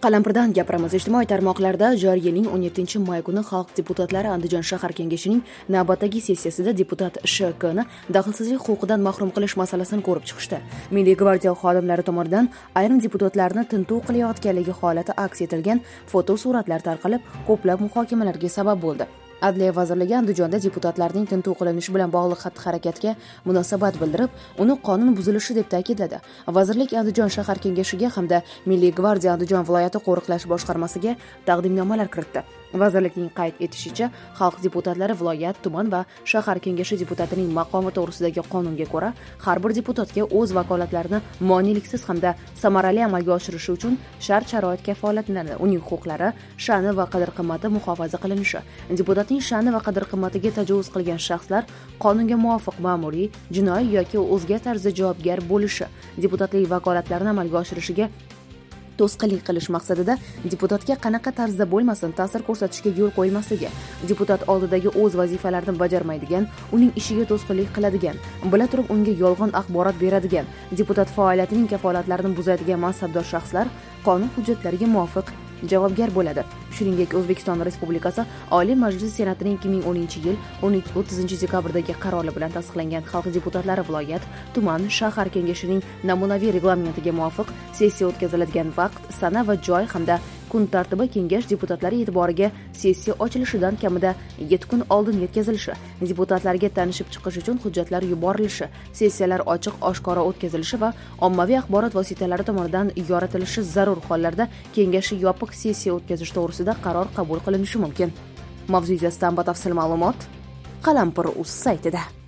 Qalampirdan gapiramiz. Ijtimoiy tarmoqlarda joriy yilning 17-may kuni Xalq deputatlari Andijon shahar kengashining navbatdagi sessiyasida deputat Sh.K.ni daxlsizlik huquqidan mahrum qilish masalasini ko'rib chiqishdi. Milliy gvardiya xodimlari tomonidan ayrim deputatlarni tintuv qilayotganligi holati aks etilgan fotosuratlar tarqalib, ko'plab muhokamalarga sabab bo'ldi. Adliya vazirligi Andijonda deputatlarning tintuv qilinishi bilan bog'liq xatti-harakatga munosabat bildirib, uni qonun buzilishi deb ta'kidladi. Vazirlik Andijon shahar kengashiga hamda Milliy gvardiya Andijon viloyati qo'riqlash boshqarmasiga taqdimnomalar kiritdi. Vazirlikning qayd etishicha, xalq deputatlari viloyat, tuman va shahar kengashi deputatining maqomi to'g'risidagi qonunga ko'ra, har bir deputatga o'z vakolatlarini moneliksiz hamda samarali amalga oshirishi uchun shart-sharoit kafolatlanadi. Uning huquqlari, sha'ni va qadr-qimmati muhofaza qilinishi. Deputatning sha'ni va qadr-qimmatiga tajovuz qilgan shaxslar qonunga muvofiq ma'muriy, jinoiy yoki o'zga tarzda javobgar bo'lishi, deputatlik vakolatlarini amalga oshirishiga to'sqinlik qilish maqsadida deputatga qanaqa tarzda bo'lmasin ta'sir ko'rsatishga yo'l qo'yilmasligi, deputat oldidagi o'z vazifalarini bajarmaydigan, uning ishiga to'sqinlik qiladigan, bila turib unga yolg'on axborot beradigan, deputat faoliyatining kafolatlarini buzadigan mansabdor shaxslar qonun hujjatlariga muvofiq javobgar bo'ladi. Shuningdek, O'zbekiston Respublikasi Oliy Majlisi Senatining 2010-yil 30-dekabrdagi qarori bilan tasdiqlangan xalq deputatlari viloyat, tuman, shahar kengashining namunaviy reglamentiga muvofiq sessiya o'tkaziladigan vaqt, sana va joy hamda kun tartibi kengash deputatlari e'tiboriga sessiya ochilishidan kamida 7 kun oldin yetkazilishi, deputatlarga tanishib chiqish uchun hujjatlar yuborilishi, sessiyalar ochiq, oshkora o'tkazilishi va ommaviy axborot vositalari tomonidan yoritilishi zarur hollarda kengashi yopiq sessiya o'tkazish to'g'risida qaror qabul qilinishi mumkin. Mavzu yuzasidan batafsil ma'lumot Qalampir.uz saytida.